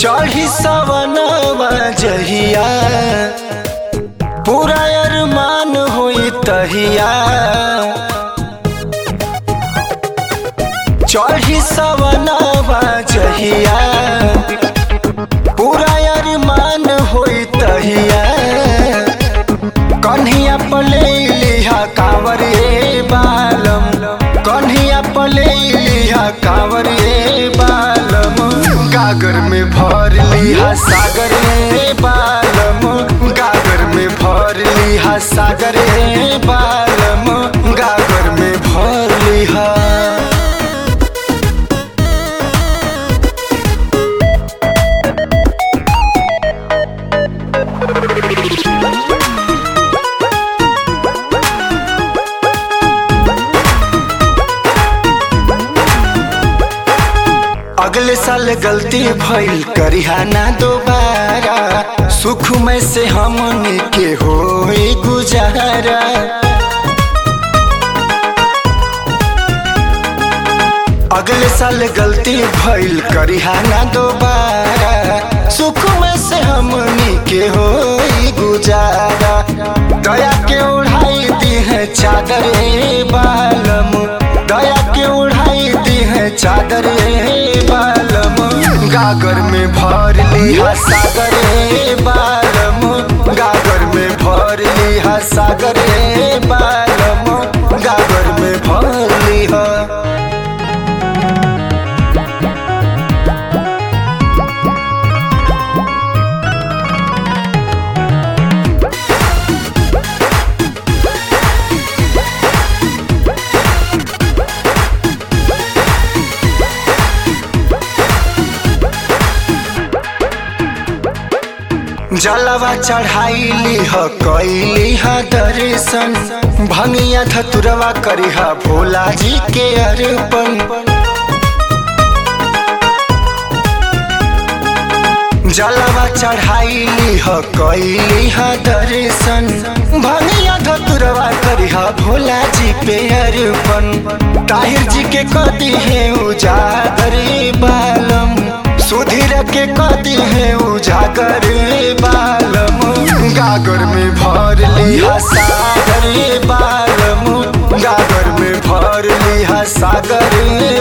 चढ़ी सवनवा जहिया पूरा अरमान होई तहिया। चढ़ी सवनवा जहिया पूरा अरमान होई तहिया। कन्हिया पले लिहा कांवर ए बालम, कन्हिया पले लिहा कांवर ए बालम। गागर में भर लिहा सागर ए बालम, गागर में भर लिहा सागर ए बालम, गागर में भर लिहा। अगले साल गलती भइल करिहा ना दोबारा, सुख में से हमनी के होई गुजारा। अगले साल गलती भइल करिहा ना दोबारा, सुख में से हमनी के होई गुजारा। दया के उड़ाई दी है चादर ए बालम, दया के उड़ाई दी है चादर ए बालम। गागर में भर लिहा सागर ए बालम, गागर में भर लिहा सागर ए बालम, गागर में भर लिहा। जलवा चढ़ाईली ह कैली ह दर्शन, भंगिया धतुरवा करिहा भोला जी के अर्पण। जलवा चढ़ाईली ह कैली ह दर्शन, भंगिया धतुरवा करिहा भोला जी पे अर्पण। ताहिर जी के कदी है उजागर बालम, सुधीर के कदी है उजागर बालम। गागर में भर लिहा सागर बालम, गागर में भर लिहा सागर